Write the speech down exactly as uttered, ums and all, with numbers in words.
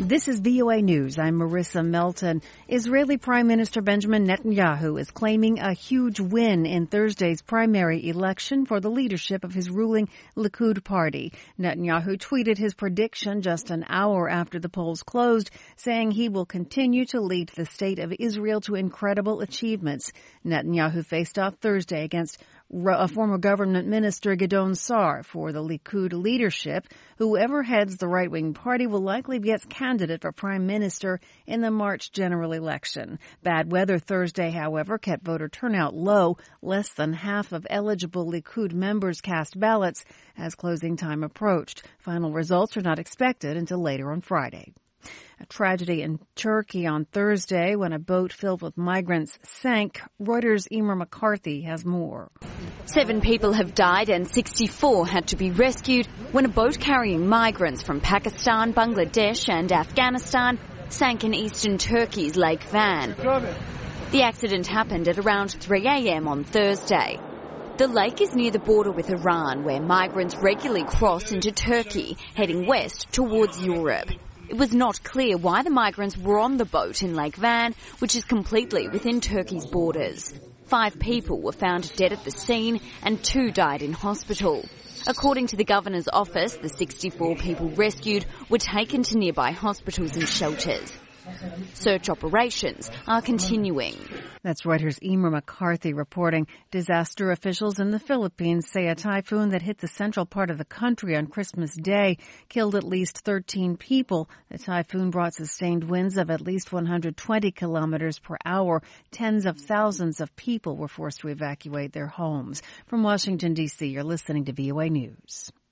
This is V O A News. I'm Marissa Melton. Israeli Prime Minister Benjamin Netanyahu is claiming a huge win in Thursday's primary election for the leadership of his ruling Likud party. Netanyahu tweeted his prediction just an hour after the polls closed, saying he will continue to lead the state of Israel to incredible achievements. Netanyahu faced off Thursday against a former government minister, Gideon Sa'ar, for the Likud leadership. Whoever heads the right-wing party will likely be its candidate for prime minister in the March general election. Bad weather Thursday, however, kept voter turnout low. Less than half of eligible Likud members cast ballots as closing time approached. Final results are not expected until later on Friday. A tragedy in Turkey on Thursday when a boat filled with migrants sank. Reuters' Emer McCarthy has more. Seven people have died and sixty-four had to be rescued when a boat carrying migrants from Pakistan, Bangladesh and Afghanistan sank in eastern Turkey's Lake Van. The accident happened at around three a.m. on Thursday. The lake is near the border with Iran, where migrants regularly cross into Turkey, heading west towards Europe. It was not clear why the migrants were on the boat in Lake Van, which is completely within Turkey's borders. Five people were found dead at the scene and two died in hospital. According to the governor's office, the sixty-four people rescued were taken to nearby hospitals and shelters. Search operations are continuing. That's Reuters' Emer McCarthy reporting. Disaster officials in the Philippines say a typhoon that hit the central part of the country on Christmas Day killed at least thirteen people. The typhoon brought sustained winds of at least one hundred twenty kilometers per hour. Tens of thousands of people were forced to evacuate their homes. From Washington, D C, you're listening to V O A News.